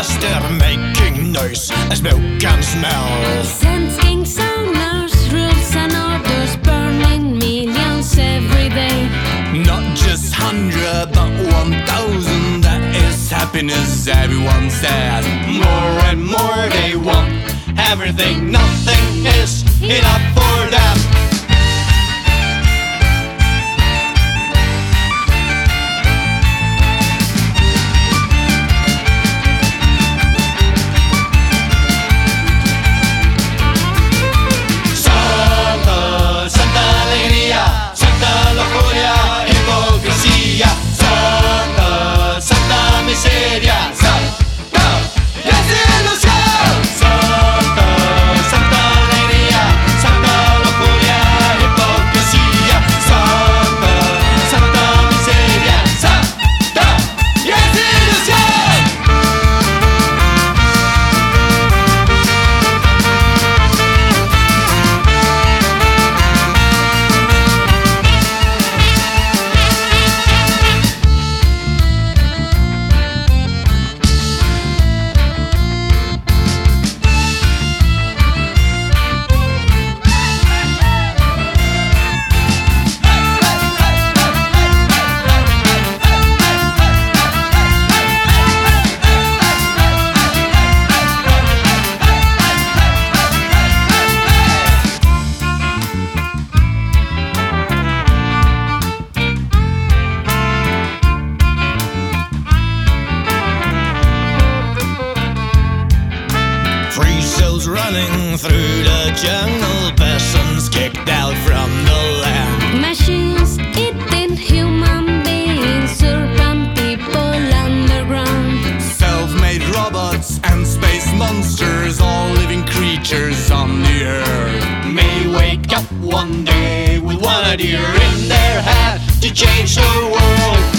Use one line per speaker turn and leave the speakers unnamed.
faster, making noise as milk can smell.
Sensing sonars, rules and orders, burning millions every day.
Not just 100, but 1,000. That is happiness, everyone says. More and more they want everything. Nothing is enough for them. Running through the jungle, persons kicked out from the land.
Machines eating human beings, urban people underground.
Self-made robots and space monsters, all living creatures on the earth, may wake up one day with one idea in their head to change the world.